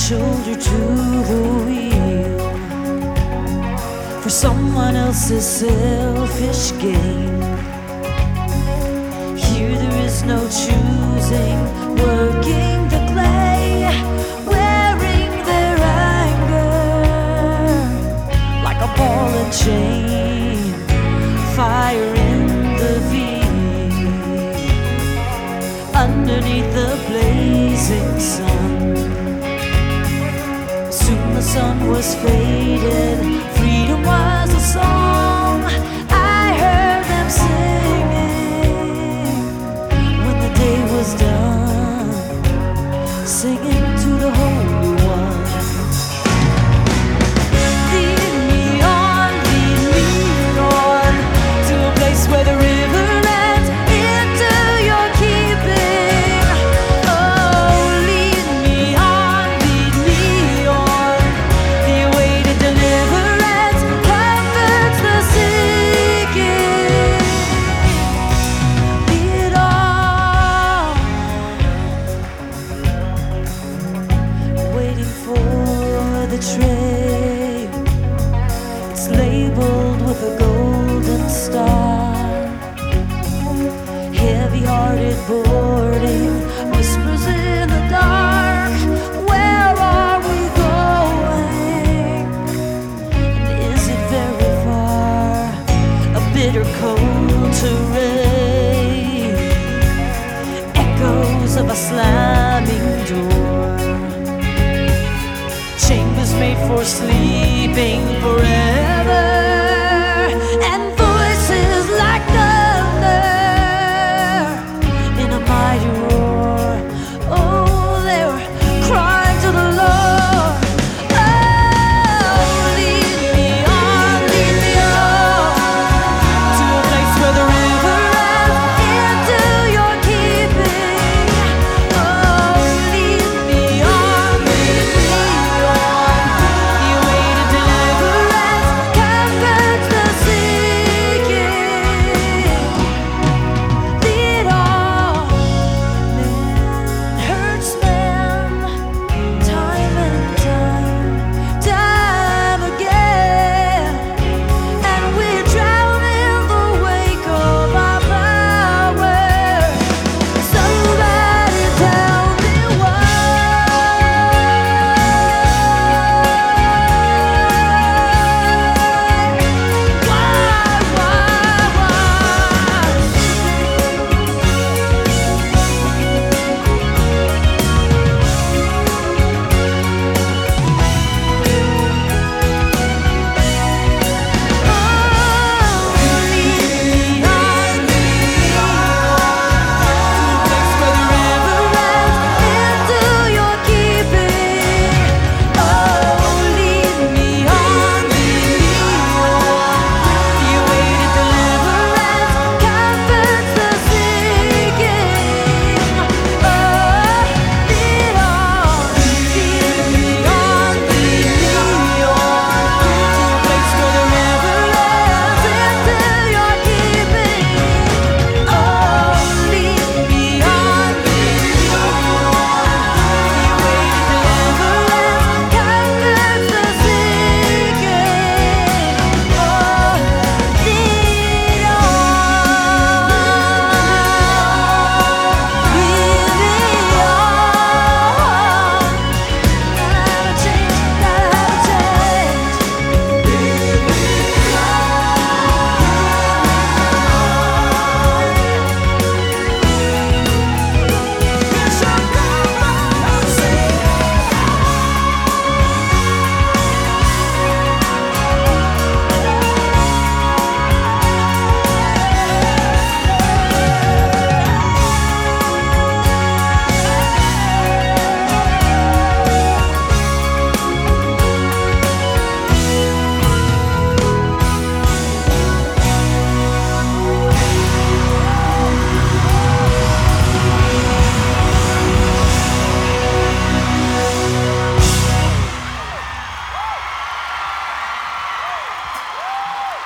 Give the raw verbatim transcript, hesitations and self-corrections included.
shoulder to the wheel for someone else's selfish gain. Here there is no choosing, working the clay, wearing their anger like a ball and chain, fire in the V underneath the blazing sun. Soon the sun was faded, freedom was a song I heard them singing when the day was done, singing to the Holy One. Lead me on, lead me on to a place where the river ends into your keeping. Oh, lead me on, lead me on. The awaited deliverance comforts the seeking. Lead on, waiting for the train. It's labeled with a golden star. Heavy-hearted boarding whispers in the dark. Where are we going? And is it very far? A bitter cold terrain, echoes of a slamming door, chambers made for sleeping forever.